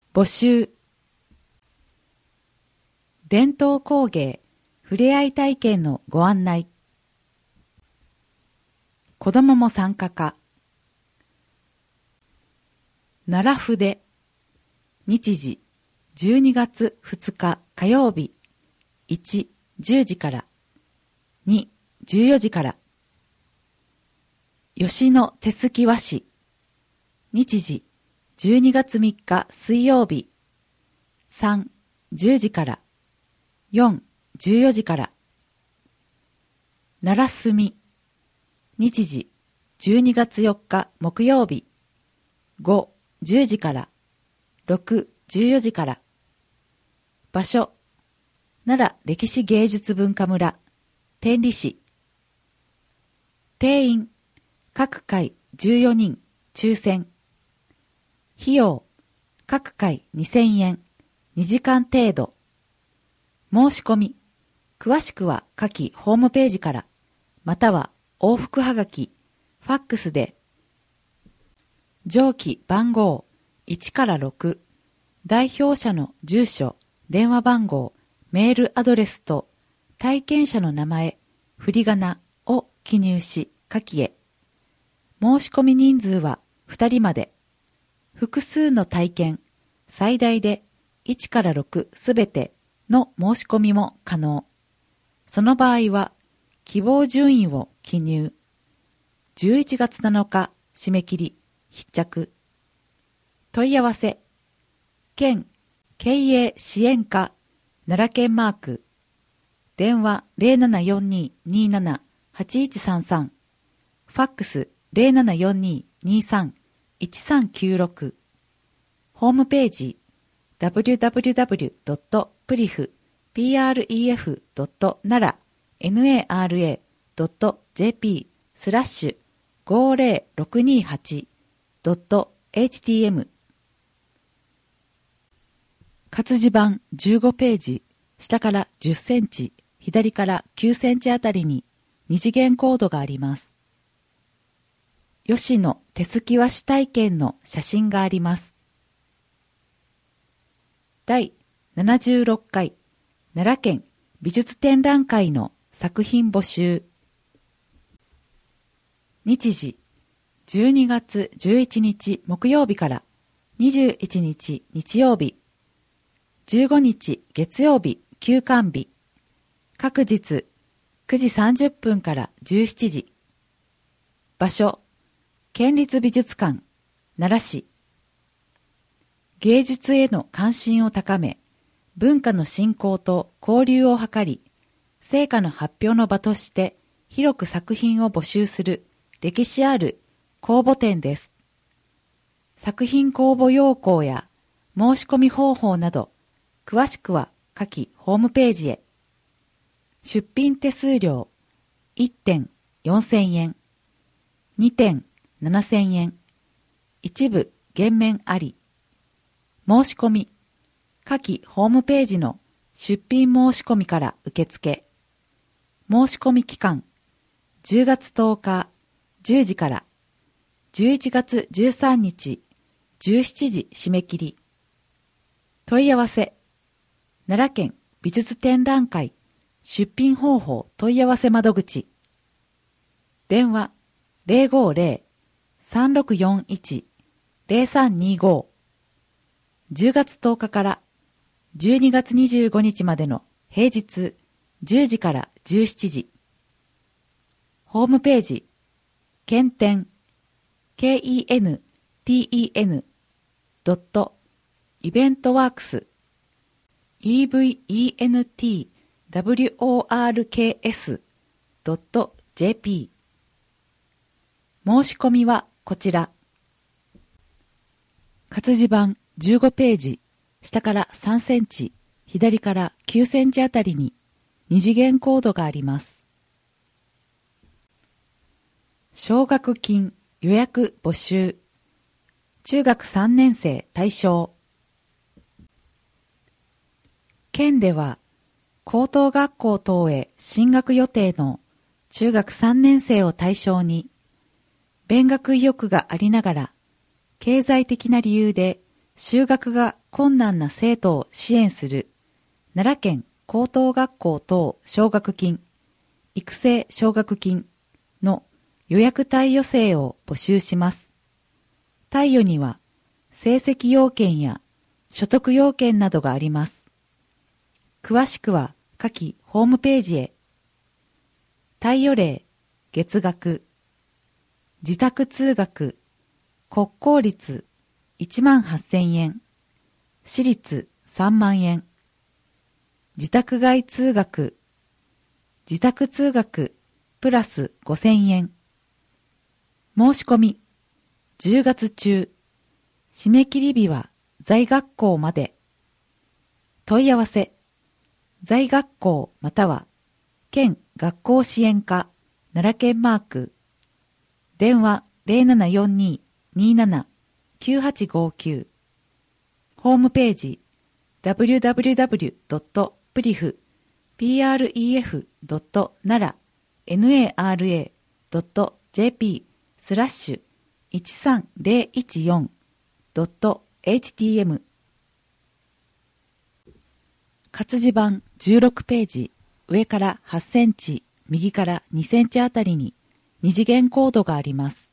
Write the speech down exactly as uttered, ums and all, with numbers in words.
募集。伝統工芸ふれあい体験のご案内。子どもも参加か。奈良筆。日時じゅうにがつふつか火曜日。いち、じゅうじから。に、じゅうよじから。吉野手すき和紙。日時じゅうにがつみっか水曜日。さん、じゅうじから。よん、じゅうよじから。奈良墨。日時じゅうにがつよっか木曜日。ご、じゅうじから。ろく、じゅうよじから。場所、奈良歴史芸術文化村、天理市。定員、各回じゅうよにん、抽選。費用、各回にせんえん、にじかん程度。申し込み、詳しくは下記ホームページから、または往復はがき、ファックスで、上記番号いちからろく、代表者の住所、電話番号、メールアドレスと体験者の名前、振り仮名を記入し下記へ。申し込み人数はふたりまで。複数の体験、最大でいちからろくすべての申し込みも可能。その場合は希望順位を記入。じゅういちがつなのか締め切り、必着。問い合わせ。県経営支援課奈良県マーク。電話 ゼロななよんに にーなな はちいちさんさん。ファックス ゼロななよんに にーさん いちさんきゅうろく。ホームページ ダブリュダブリュダブリュドットプリフ ピーアールイーエフドットナラ ナラ ドットジェーピー スラッシュごゼロろくにはちドットエイチティーエム。活字版じゅうごページ、下からじゅっセンチ、左からきゅうセンチあたりに二次元コードがあります。吉野手すき和紙体験の写真があります。第ななじゅうろっかい奈良県美術展覧会の作品募集。日時じゅうにがつじゅういちにち木曜日からにじゅういちにち日曜日、じゅうごにち月曜日休館日。各日くじさんじゅっぷんからじゅうしちじ。場所、県立美術館奈良市。芸術への関心を高め、文化の振興と交流を図り、成果の発表の場として広く作品を募集する歴史ある公募展です。作品公募要項や申し込み方法など、詳しくは下記ホームページへ。出品手数料いってんよんせんえん、にてんななせんえん、一部減免あり。申し込み、下記ホームページの出品申し込みから受付。申し込み期間、じゅうがつとおかじゅうじからじゅういちがつじゅうさんにちじゅうしちじ締め切り。問い合わせ、奈良県美術展覧会出品方法問い合わせ窓口。電話 ゼロごゼロ さんろくよんいち ゼロさんにご。じゅうがつとおかからじゅうにがつにじゅうごにちまでの平日じゅうじからじゅうしちじ。ホームページ、県展、ケーイーエヌティーイーエヌ ドットイベントワークス イーブイイーエヌティーダブリューオーアールケーエス ドットジェーピー。申し込みはこちら。活字版じゅうごページ、下からさんセンチ、左からきゅうセンチあたりに二次元コードがあります。奨学金予約募集。中学さんねん生対象。県では高等学校等へ進学予定の中学さんねん生を対象に、勉学意欲がありながら経済的な理由で就学が困難な生徒を支援する奈良県高等学校等奨学金、育成奨学金の予約貸与制を募集します。貸与には成績要件や所得要件などがあります。詳しくは下記ホームページへ。貸与例、月額、自宅通学、国公立いちまんはっせんえん、私立さんまんえん、自宅外通学、自宅通学プラスごせんえん。申し込み、じゅうがつ中、締め切り日は在学校まで。問い合わせ、在学校または県学校支援課奈良県マーク、電話 ゼロななよんに にーなな きゅうはちごきゅう、ホームページ ダブリューダブリューダブリュードットプリフ プレフ ドットナラ ドットジェーピー スラッシュいちさんゼロいちよん ドット エイチティーエム 活字版じゅうろくページ、上からはちセンチ、右からにセンチあたりに二次元コードがあります。